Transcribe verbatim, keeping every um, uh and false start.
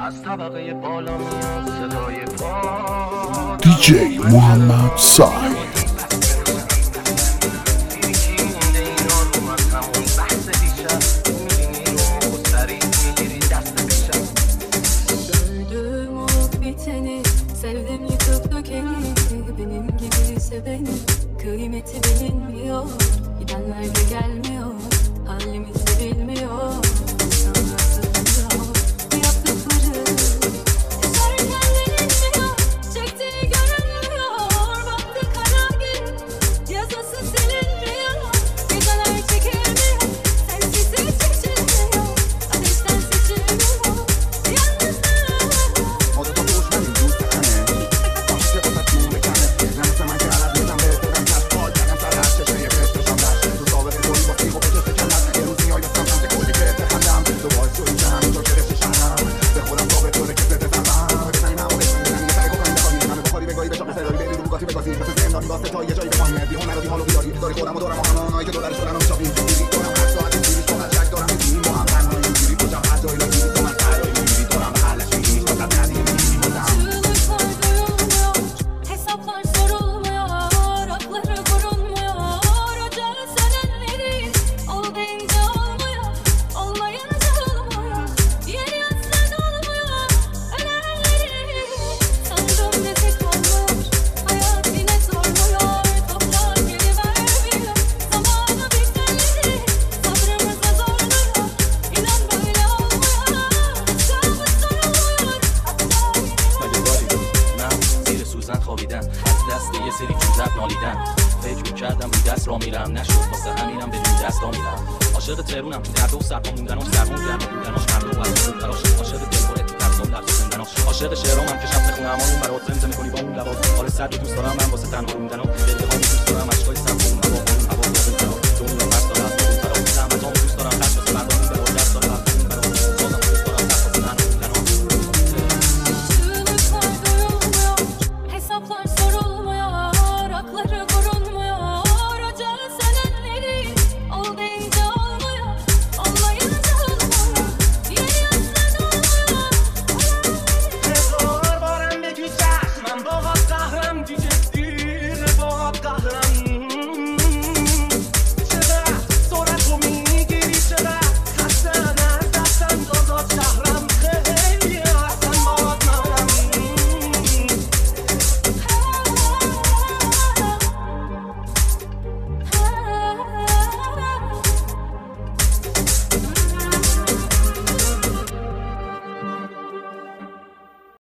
از طبقه بالا میاد صدای پا دیجی محمد سای Sevdim yıkıp dökeni, benim gibi seveni. Kıymeti bilinmiyor, gidenler de gelmiyor. Halimizi bilmiyor, sana sığmıyor. Yaptıkları yaşarken bilinmiyor, çektiği görünmüyor. Baktı kara gün, yazısı silinmiyor. Geceler çekilmiyor, sensizlik seçilmiyor. Ateşten seçilmiyor, yalnızlık. فکر میکردم رو دست را میرم نشد واسه همینم بدون دست را میرم عاشق ترونم تو درد و سرپا موندن و سرمون گرم بودناش ممنون از اون تراش عاشق دلبر تی ترسام در زندناش عاشق شعرام که شب بخونم اون برات زمزمه کنی با اون لبات حال صد دوست دارم من واسه تنها موندن و دل ها دوست دارم عشقای سرپا